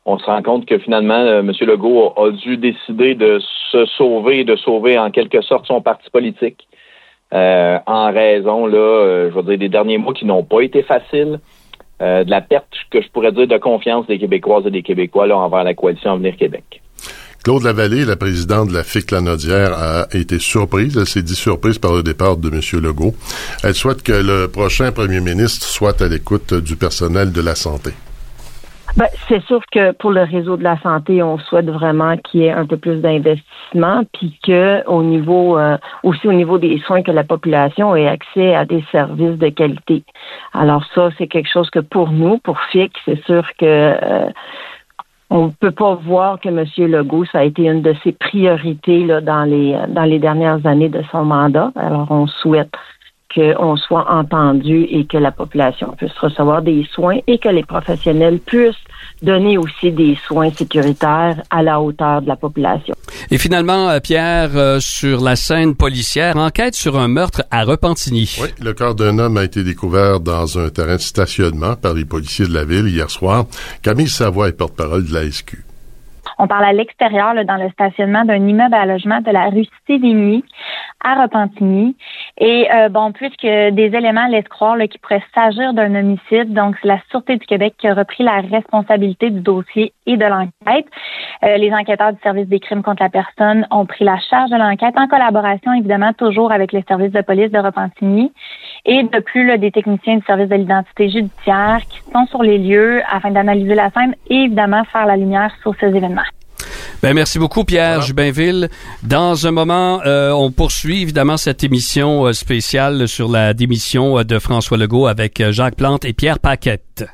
on se rend compte que finalement, euh, M. Legault a, a dû décider de se sauver, de sauver en quelque sorte son parti politique, euh, en raison, là, euh, je veux dire, des derniers mois qui n'ont pas été faciles, euh, de la perte, que je pourrais dire, de confiance des Québécoises et des Québécois là, envers la coalition Avenir Québec. Claude Lavallée, la présidente de la F I C Lanaudière, a été surprise. Elle s'est dit surprise par le départ de M. Legault. Elle souhaite que le prochain premier ministre soit à l'écoute du personnel de la santé. Ben, c'est sûr que pour le réseau de la santé, on souhaite vraiment qu'il y ait un peu plus d'investissement, puis que au niveau euh, aussi au niveau des soins, que la population ait accès à des services de qualité. Alors ça, c'est quelque chose que pour nous, pour F I C, c'est sûr que euh, on ne peut pas voir que M. Legault, ça a été une de ses priorités là, dans les dans les dernières années de son mandat. Alors, on souhaite qu'on soit entendu et que la population puisse recevoir des soins et que les professionnels puissent donner aussi des soins sécuritaires à la hauteur de la population. Et finalement, Pierre, euh, sur la scène policière, enquête sur un meurtre à Repentigny. Oui, le corps d'un homme a été découvert dans un terrain de stationnement par les policiers de la ville hier soir. Camille Savoie est porte-parole de la S Q. On parle à l'extérieur, là, dans le stationnement d'un immeuble à logement de la rue Sévigny à Repentigny. Et euh, bon, puisque des éléments laissent croire là, qu'il pourrait s'agir d'un homicide, donc c'est la Sûreté du Québec qui a repris la responsabilité du dossier et de l'enquête. Euh, les enquêteurs du service des crimes contre la personne ont pris la charge de l'enquête en collaboration, évidemment, toujours avec le service de police de Repentigny. Et de plus, là, des techniciens du service de l'identité judiciaire qui sont sur les lieux afin d'analyser la scène et évidemment faire la lumière sur ces événements. Ben, merci beaucoup, Pierre voilà. Jubainville. Dans un moment, euh, on poursuit évidemment cette émission euh, spéciale sur la démission euh, de François Legault avec euh, Jacques Plante et Pierre Paquette.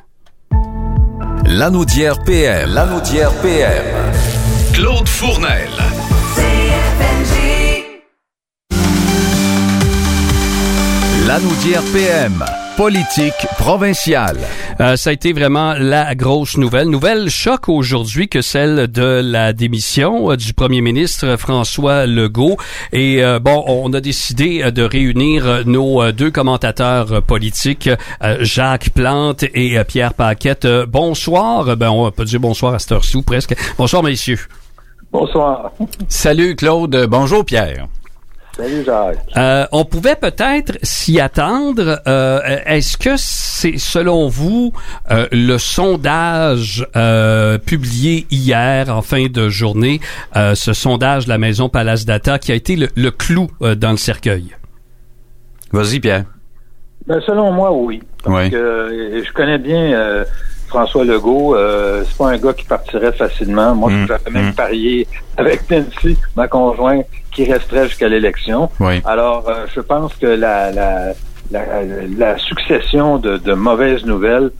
Lanaudière P M. Lanaudière P M. Claude Fournel. C F N J. Lanaudière P M. Politique provinciale. Euh, ça a été vraiment la grosse nouvelle. Nouvelle choc aujourd'hui que celle de la démission euh, du premier ministre François Legault. Et euh, bon, on a décidé euh, de réunir euh, nos euh, deux commentateurs euh, politiques, euh, Jacques Plante et euh, Pierre Paquette. Euh, bonsoir. Ben, on peut dire bonsoir à cette heure-ci ou presque. Bonsoir, messieurs. Bonsoir. Salut, Claude. Bonjour, Pierre. Salut, Jacques. Euh, on pouvait peut-être s'y attendre. Euh, est-ce que c'est, selon vous, euh, le sondage euh, publié hier en fin de journée, euh, ce sondage de la maison Palace Data, qui a été le, le clou euh, dans le cercueil? Vas-y, Pierre. Ben, selon moi, oui. Parce oui. que euh, je connais bien euh, François Legault. Euh, c'est pas un gars qui partirait facilement. Moi, mmh. j'avais même mmh. parié avec Nancy, ma conjointe, qui resterait jusqu'à l'élection. Oui. Alors, euh, je pense que la la, la, la succession de, de mauvaises nouvelles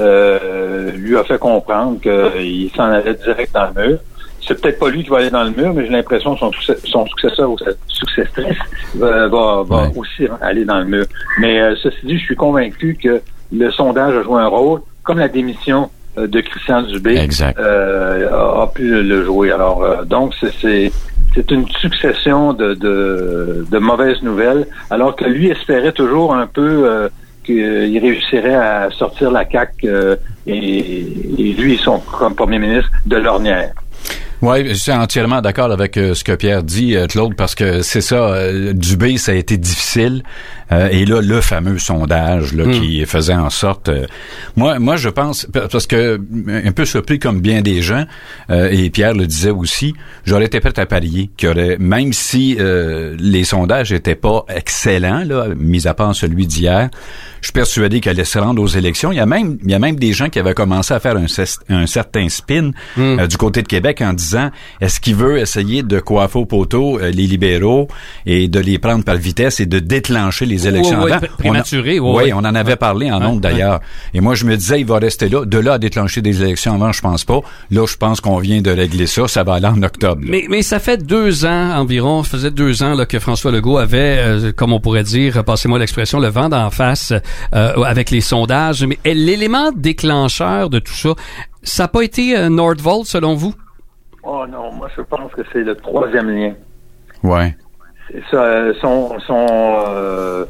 euh, lui a fait comprendre qu'il s'en allait direct dans le mur. C'est peut-être pas lui qui va aller dans le mur, mais j'ai l'impression que son, son successeur ou sa successrice va, va, va oui. aussi aller dans le mur. Mais euh, ceci dit, je suis convaincu que le sondage a joué un rôle, comme la démission euh, de Christian Dubé euh, a, a pu le jouer. Alors, euh, donc, c'est, c'est C'est une succession de, de, de mauvaises nouvelles, alors que lui espérait toujours un peu euh, qu'il réussirait à sortir la C A Q euh, et, et lui et son comme premier ministre de l'ornière. Oui, je suis entièrement d'accord avec euh, ce que Pierre dit, euh, Claude, parce que c'est ça, euh, Dubé, ça a été difficile. Euh, et là, le fameux sondage là, mm. qui faisait en sorte... Euh, moi, moi, je pense, parce que un peu surpris comme bien des gens, euh, et Pierre le disait aussi, j'aurais été prêt à parier qu'il y aurait, même si euh, les sondages étaient pas excellents, là, mis à part celui d'hier, je suis persuadé qu'elle allait se rendre aux élections. Il y a même, il y a même des gens qui avaient commencé à faire un, un certain spin mm. euh, du côté de Québec en disant, est-ce qu'il veut essayer de coiffer au poteau euh, les libéraux et de les prendre par vitesse et de déclencher les élections oui, avant? Oui, prématuré, oui. Oui, on en avait parlé en ouais, ondes d'ailleurs. Ouais. Et moi, je me disais, il va rester là. De là à déclencher des élections avant, je pense pas. Là, je pense qu'on vient de régler ça. Ça va aller en octobre. Là. Mais, mais ça fait deux ans environ, ça faisait deux ans là, que François Legault avait, euh, comme on pourrait dire, passez-moi l'expression, le vent d'en face euh, avec les sondages. Mais l'élément déclencheur de tout ça, ça n'a pas été euh, Nordvolt, selon vous? Oh non, moi je pense que c'est le troisième lien. Ouais. C'est ça, son son euh,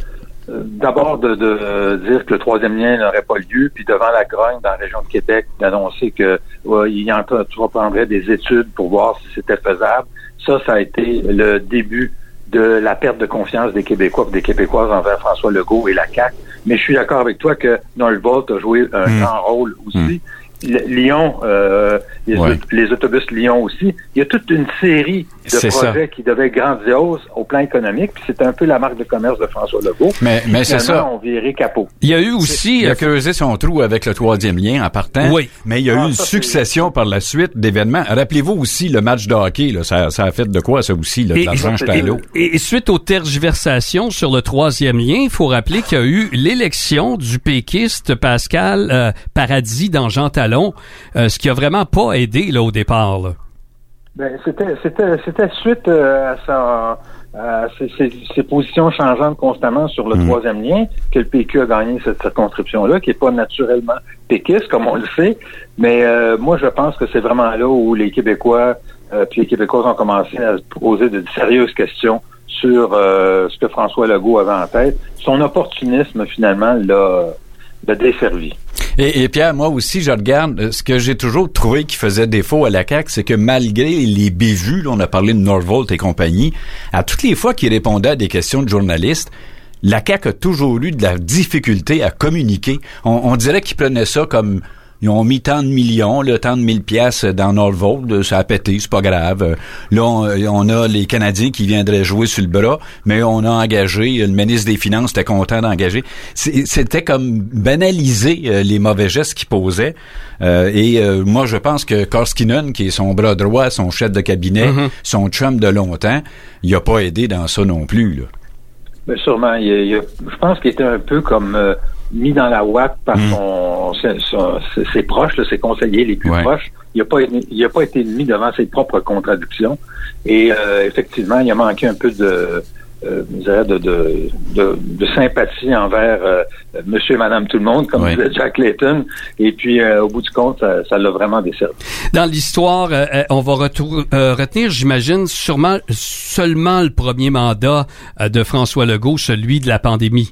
d'abord de, de dire que le troisième lien n'aurait pas lieu, puis devant la grogne dans la région de Québec, d'annoncer que ouais, il y entreprendrait des études pour voir si c'était faisable. Ça, ça a été le début de la perte de confiance des Québécois et des Québécoises envers François Legault et la C A Q. Mais je suis d'accord avec toi que Northvolt a joué un mmh. grand rôle aussi. Mmh. Lyon, euh, les, ouais. les autobus Lyon aussi. Il y a toute une série de c'est projets ça. qui devaient être grandioses au plan économique, puis c'était un peu la marque de commerce de François Legault. Mais, mais c'est ça. On virait capot. Il y a eu aussi... Il a creusé son trou avec le troisième lien en partant. Oui. Mais il y a ah, eu une ça, succession c'est... par la suite d'événements. Rappelez-vous aussi le match de hockey, là, ça, ça a fait de quoi, ça aussi, là, de l'argent jeté à l'eau. Et, et suite aux tergiversations sur le troisième lien, il faut rappeler qu'il y a eu l'élection du péquiste Pascal euh, Paradis dans Jean Talon, euh, ce qui a vraiment pas aidé là au départ. Là. Ben c'était c'était c'était suite euh, à sa à ses, ses, ses positions changeantes constamment sur le mmh. troisième lien que le P Q a gagné cette circonscription-là, qui est pas naturellement péquiste comme on le sait, mais euh, moi je pense que c'est vraiment là où les Québécois euh, puis les Québécois ont commencé à se poser de sérieuses questions sur euh, ce que François Legault avait en tête. Son opportunisme finalement l'a l'a desservi. Et, et Pierre, moi aussi, je regarde, ce que j'ai toujours trouvé qui faisait défaut à la C A Q, c'est que malgré les bévues, là, on a parlé de Northvolt et compagnie, à toutes les fois qu'il répondait à des questions de journalistes, la C A Q a toujours eu de la difficulté à communiquer. On, on dirait qu'ils prenaient ça comme... Ils ont mis tant de millions, là, tant de mille piastres dans Northvolt, ça a pété, c'est pas grave. Là, on, on a les Canadiens qui viendraient jouer sur le bras, mais on a engagé, le ministre des Finances était content d'engager. C'était comme banaliser euh, les mauvais gestes qu'il posait. Euh, et euh, moi, je pense que Koskinen, qui est son bras droit, son chef de cabinet, mm-hmm. son chum de longtemps, il a pas aidé dans ça non plus, là. Mais sûrement, il, il, je pense qu'il était un peu comme... Euh, mis dans la ouate par mmh. son, son, ses, ses proches, là, ses conseillers les plus ouais. proches. Il n'a pas, il a pas été mis devant ses propres contradictions. Et euh, effectivement, il a manqué un peu de, euh, je dirais de, de, de, de sympathie envers euh, monsieur et madame tout le monde, comme ouais. disait Jack Layton. Et puis, euh, au bout du compte, ça, ça l'a vraiment desservi. Dans l'histoire, euh, on va retour, euh, retenir, j'imagine, sûrement seulement le premier mandat euh, de François Legault, celui de la pandémie.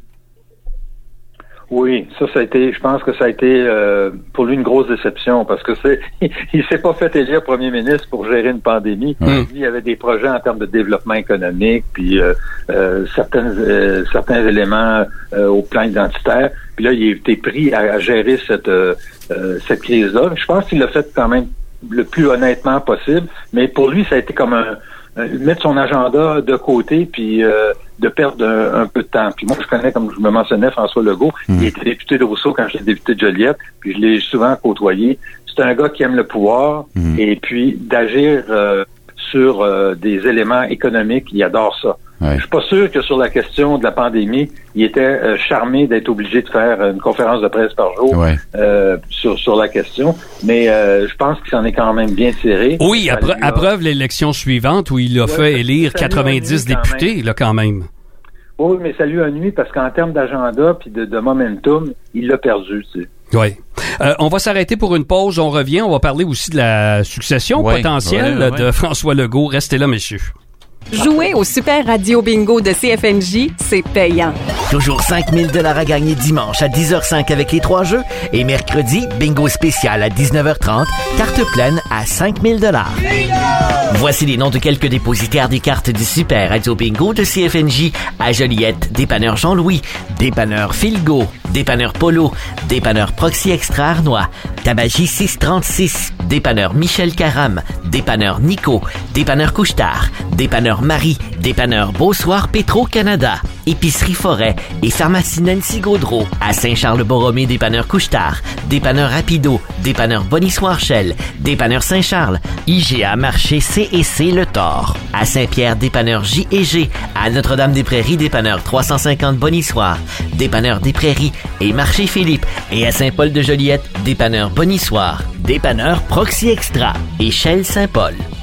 Oui, ça, ça a été, je pense que ça a été euh, pour lui une grosse déception parce que c'est, il, il s'est pas fait élire premier ministre pour gérer une pandémie. Mmh. Il y avait des projets en termes de développement économique, puis euh, euh, certains euh, certains éléments euh, au plan identitaire. Puis là, il a été pris à, à gérer cette euh, euh, cette crise-là. Je pense qu'il l'a fait quand même le plus honnêtement possible, mais pour lui, ça a été comme un mettre son agenda de côté puis euh, de perdre un, un peu de temps. Puis moi, je connais, comme je me mentionnais, François Legault. Mmh. Il était député de Rousseau quand j'étais député de Joliette, puis je l'ai souvent côtoyé. C'est un gars qui aime le pouvoir mmh. et puis d'agir euh, sur euh, des éléments économiques, il adore ça. Ouais. Je suis pas sûr que sur la question de la pandémie, il était euh, charmé d'être obligé de faire une conférence de presse par jour ouais. euh, sur sur la question, mais euh, je pense qu'il s'en est quand même bien tiré. Oui, à, pre- à preuve l'élection suivante où il a ouais, fait élire quatre-vingt-dix députés, là quand même. Oui, mais ça lui a nuit parce qu'en termes d'agenda puis de, de momentum, il l'a perdu, tu sais. Oui. Euh, on va s'arrêter pour une pause. On revient. On va parler aussi de la succession ouais, potentielle ouais, ouais. de François Legault. Restez là, messieurs. Jouer au Super Radio Bingo de C F M J, c'est payant. Toujours cinq mille dollars à gagner dimanche à dix heures cinq avec les trois jeux et mercredi, bingo spécial à dix-neuf heures trente, carte pleine à cinq mille dollars. Voici les noms de quelques dépositaires des cartes du Super Radio Bingo de C F M J à Joliette, dépanneur Jean-Louis, dépanneur Philgo, dépanneur Polo, dépanneur Proxy Extra Arnois, Tabagie six cent trente-six, dépanneur Michel Caram, dépanneur Nico, dépanneur Couche-Tard, dépanneur Marie, dépanneur Beausoir Petro-Canada, Épicerie Forêt et Pharmacie Nancy Gaudreau. À Saint-Charles-Borromée, dépanneur Couche-Tard, dépanneur Rapido, dépanneur Bonny-Soirchel, dépanneur Saint-Charles, I G A Marché C et C Le Thor. À Saint-Pierre, dépanneur J et G. À Notre-Dame-des-Prairies, dépanneur trois cent cinquante Bonny-Soir, dépanneur des Prairies et Marché Philippe. Et à Saint-Paul-de-Joliette, dépanneur Bonny-Soir, dépanneur Proxy Extra et Shell Saint-Paul.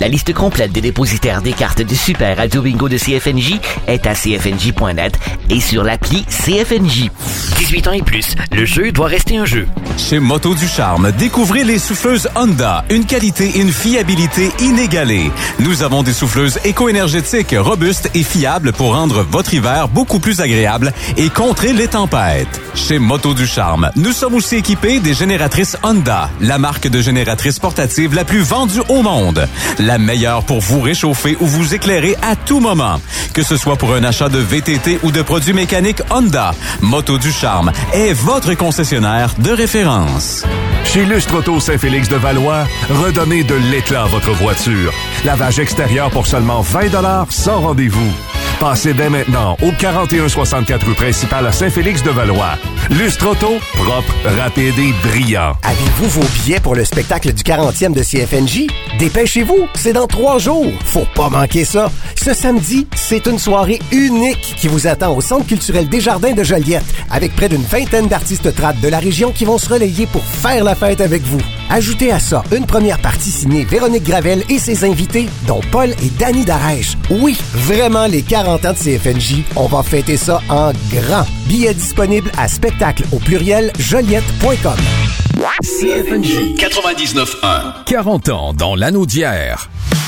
La liste complète des dépositaires des cartes du Super Radio Bingo de C F N J est à c f n j point net et sur l'appli C F N J. dix-huit ans et plus, le jeu doit rester un jeu. Chez Moto du Charme, découvrez les souffleuses Honda, une qualité et une fiabilité inégalée. Nous avons des souffleuses éco-énergétiques, robustes et fiables pour rendre votre hiver beaucoup plus agréable et contrer les tempêtes. Chez Moto du Charme, nous sommes aussi équipés des génératrices Honda, la marque de génératrices portatives la plus vendue au monde. La meilleure pour vous réchauffer ou vous éclairer à tout moment. Que ce soit pour un achat de V T T ou de produits mécaniques Honda, Moto du Charme est votre concessionnaire de référence. Chez Lustre Auto Saint-Félix de Valois, redonnez de l'éclat à votre voiture. Lavage extérieur pour seulement vingt dollars sans rendez-vous. Passez dès maintenant au quarante et un soixante-quatre rue principale à Saint-Félix de Valois. Lustre Auto, propre, rapide et brillant. Avez-vous vos billets pour le spectacle du quarantième de C F N J? Dépêchez-vous, c'est dans trois jours. Faut pas manquer ça. Ce samedi, c'est une soirée unique qui vous attend au Centre culturel Desjardins de Joliette, avec près d'une vingtaine d'artistes trad de la région qui vont se relayer pour faire la fête avec vous. Ajoutez à ça une première partie signée Véronique Gravel et ses invités, dont Paul et Danny Darèche. Oui, vraiment les quarante ans de C F N J, on va fêter ça en grand. Billets disponibles à spectacle au pluriel joliette point com. C F N J quatre-vingt-dix-neuf un. quarante ans dans l'Anaudière.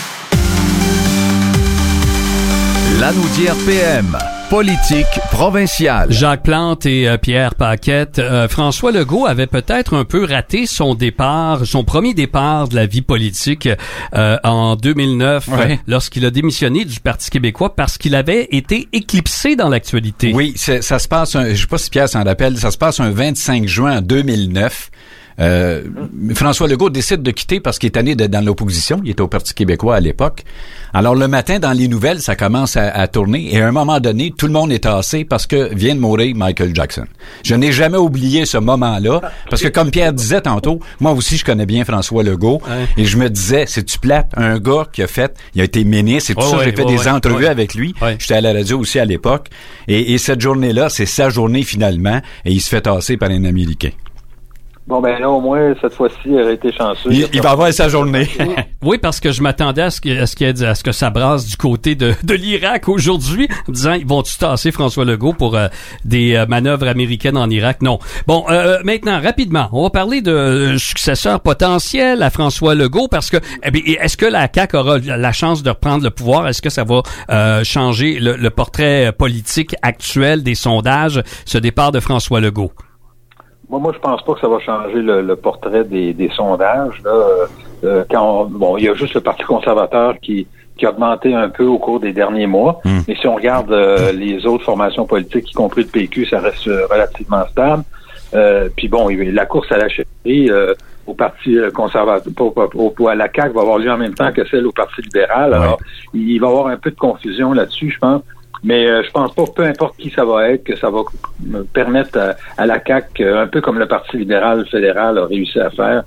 L'Anaudière P M. Politique provinciale. Jacques Plante et euh, Pierre Paquette. Euh, François Legault avait peut-être un peu raté son départ, son premier départ de la vie politique euh, en deux mille neuf, ouais. euh, lorsqu'il a démissionné du Parti québécois parce qu'il avait été éclipsé dans l'actualité. Oui, ça se passe, un, je sais pas si Pierre s'en rappelle, ça se passe un vingt-cinq juin deux mille neuf. Euh, François Legault décide de quitter parce qu'il est tanné d'être dans l'opposition. Il était au Parti québécois à l'époque. Alors le matin, dans les nouvelles, ça commence à, à tourner et à un moment donné, tout le monde est tassé parce que vient de mourir Michael Jackson. Je n'ai jamais oublié ce moment-là parce que comme Pierre disait tantôt, moi aussi je connais bien François Legault ouais. et je me disais, c'est-tu plate? Un gars qui a fait, il a été ministre et tout oh ça, ouais, j'ai fait oh des ouais, entrevues ouais. avec lui. Ouais. J'étais à la radio aussi à l'époque et, et cette journée-là, c'est sa journée finalement et il se fait tasser par un Américain. Bon, ben là, au moins, cette fois-ci, il aurait été chanceux. Il, il va avoir sa journée. Oui, parce que je m'attendais à ce que, à ce, qu'il y ait, à ce que ça brasse du côté de, de l'Irak aujourd'hui, en disant, ils vont-tu tasser François Legault pour euh, des euh, manœuvres américaines en Irak? Non. Bon, euh, maintenant, rapidement, on va parler de euh, successeur potentiel à François Legault, parce que, eh bien, est-ce que la C A Q aura la chance de reprendre le pouvoir? Est-ce que ça va euh, changer le, le portrait politique actuel des sondages, ce départ de François Legault? Moi, moi, je pense pas que ça va changer le, le portrait des, des sondages. Là. Euh, quand on, bon, il y a juste le Parti conservateur qui, qui a augmenté un peu au cours des derniers mois. Mmh. Mais si on regarde euh, les autres formations politiques, y compris le P Q, ça reste relativement stable. Euh, puis bon, la course à la chefferie euh, au Parti conservateur, au, à la C A Q va avoir lieu en même temps que celle au Parti libéral. Ouais. Alors, il va y avoir un peu de confusion là-dessus, je pense. Mais euh, je pense pas, peu importe qui ça va être, que ça va me permettre à, à la C A Q, un peu comme le Parti libéral fédéral a réussi à faire,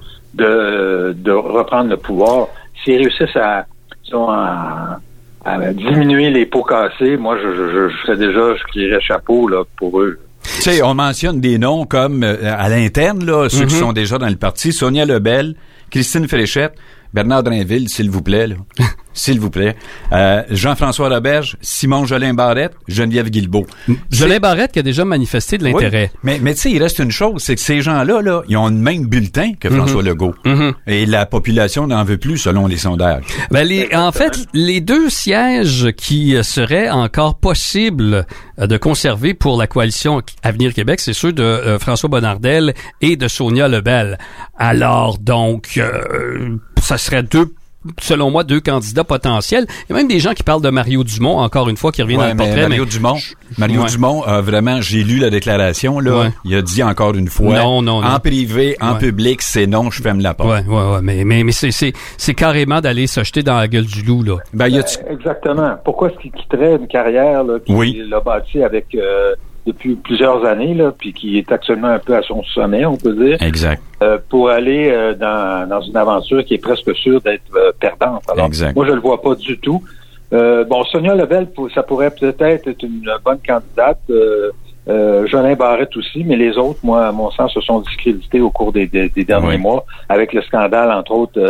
de, de reprendre le pouvoir. S'ils réussissent à, disons, à, à diminuer les pots cassés, moi, je, je, je serais déjà, je crierais chapeau là pour eux. Tu sais, on mentionne des noms comme euh, à l'interne, là, ceux mm-hmm. qui sont déjà dans le parti, Sonia Lebel, Christine Fréchette, Bernard Drainville, s'il vous plaît, là. S'il vous plaît. Euh, Jean-François Roberge, Simon Jolin-Barrette, Geneviève Guilbeault. Jolin Barrette qui a déjà manifesté de l'intérêt. Oui, mais mais tu sais, il reste une chose, c'est que ces gens-là, là, ils ont le même bulletin que François mm-hmm. Legault. Mm-hmm. Et la population n'en veut plus selon les sondages. Ben les, en fait, les deux sièges qui seraient encore possibles de conserver pour la coalition Avenir Québec, c'est ceux de euh, François Bonnardel et de Sonia Lebel. Alors donc, euh, ça serait deux selon moi, deux candidats potentiels. Il y a même des gens qui parlent de Mario Dumont, encore une fois, qui revient ouais, dans le portrait. Mario mais... Dumont, Mario ouais. Dumont, a vraiment, j'ai lu la déclaration, là. Ouais. Il a dit encore une fois, non, non, non. en privé, en ouais. public, c'est non, je ferme la porte. Ouais, ouais, ouais, mais, mais, mais c'est, c'est, c'est carrément d'aller se jeter dans la gueule du loup, là. Ben, y a t- Exactement. Pourquoi est-ce qu'il quitterait une carrière, là, qu'il oui. a bâtie avec, euh, depuis plusieurs années, là, puis qui est actuellement un peu à son sommet, on peut dire. Exact. Euh, pour aller euh, dans, dans une aventure qui est presque sûre d'être euh, perdante. Alors, exact. Moi, je le vois pas du tout. Euh, bon, Sonia Lebel, ça pourrait peut-être être une bonne candidate. Euh, euh, Jolin Barrette aussi, mais les autres, moi, à mon sens, se sont discrédités au cours des, des, des derniers oui. mois, avec le scandale, entre autres, euh,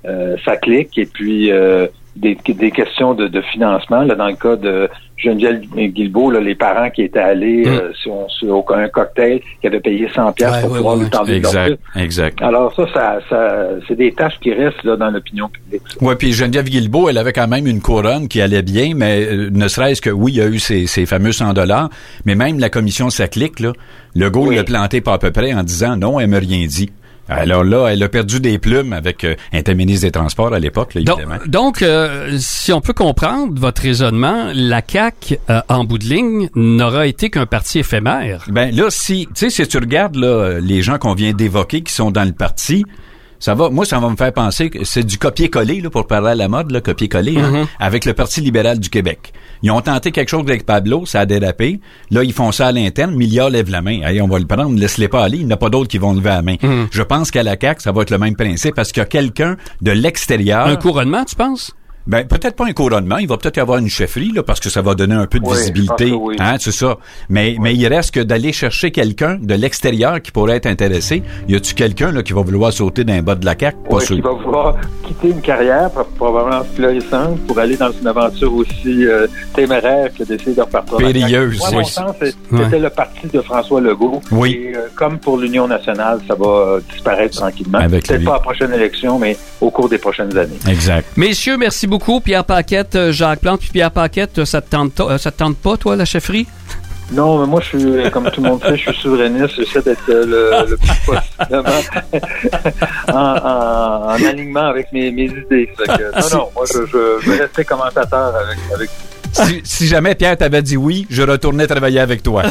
euh, ça clique. Et puis euh, des, des questions de, de financement. Là, dans le cas de Geneviève Guilbeault, là, les parents qui étaient allés mmh. euh, sur, sur un cocktail, qui avaient payé cent piastres ouais, pour ouais, pouvoir ouais, lui tendre exact, leur exact. Alors ça, ça, ça, c'est des tâches qui restent là, dans l'opinion publique. Oui, puis Geneviève Guilbeault, elle avait quand même une couronne qui allait bien, mais euh, ne serait-ce que, oui, il y a eu ces, ces fameux cent dollars, mais même la commission Saclic, là, Legault oui. l'a planté pas à peu près en disant non, elle m'a rien dit. Alors là, elle a perdu des plumes avec euh, un était ministre des Transports à l'époque, là, évidemment. Donc, donc euh, si on peut comprendre votre raisonnement, la C A Q, euh, en bout de ligne, n'aura été qu'un parti éphémère. Ben là, si tu sais, si tu regardes là, les gens qu'on vient d'évoquer qui sont dans le parti, ça va, moi, ça va me faire penser que c'est du copier-coller, là, pour parler à la mode, là, copier-coller, hein, mm-hmm. avec le Parti libéral du Québec. Ils ont tenté quelque chose avec Pablo, ça a dérapé. Là, ils font ça à l'interne. Milliard lève la main. Allez, on va le prendre, laisse-les pas aller. Il n'y en a pas d'autres qui vont lever la main. Mm-hmm. Je pense qu'à la C A Q, ça va être le même principe parce qu'il y a quelqu'un de l'extérieur. Un couronnement, tu penses? Ben, peut-être pas un couronnement. Il va peut-être y avoir une chefferie, là, parce que ça va donner un peu de oui, visibilité. Oui. Hein, c'est ça. Mais, oui. mais il reste que d'aller chercher quelqu'un de l'extérieur qui pourrait être intéressé. Y a-tu quelqu'un, là, qui va vouloir sauter d'un bas de la C A Q? Oui, qui va vouloir quitter une carrière probablement florissante pour aller dans une aventure aussi euh, téméraire que d'essayer de repartir. Périlleuse. Moi, à mon sens, c'était ouais. le parti de François Legault. Oui. Et euh, comme pour l'Union nationale, ça va euh, disparaître tranquillement. Avec Peut-être lui. pas à la prochaine élection, mais au cours des prochaines années. Exact. Messieurs, merci beaucoup. Pierre Paquette, Jacques Plante, puis Pierre Paquette, ça te tente, euh, ça te tente pas, toi, la chefferie? Non, mais moi, je suis, comme tout le monde sait, je suis souverainiste. J'essaie d'être le, le plus possiblement en, en, en alignement avec mes, mes idées. Que, non, non, moi, je, je, je vais rester commentateur avec, avec Si, si jamais Pierre t'avait dit oui, je retournais travailler avec toi.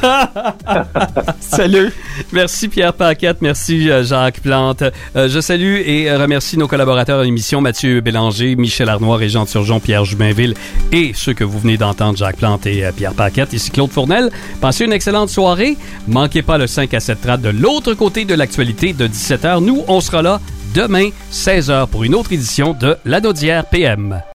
Salut. Merci Pierre Paquette, merci Jacques Plante. Euh, je salue et remercie nos collaborateurs à l'émission, Mathieu Bélanger, Michel Arnois, Régent Turgeon, Pierre Jubinville et ceux que vous venez d'entendre, Jacques Plante et euh, Pierre Paquette. Ici Claude Fournel. Passez une excellente soirée. Manquez pas le cinq à sept trente de l'autre côté de l'actualité de dix-sept heures. Nous, on sera là demain, seize heures, pour une autre édition de La Naudière P M.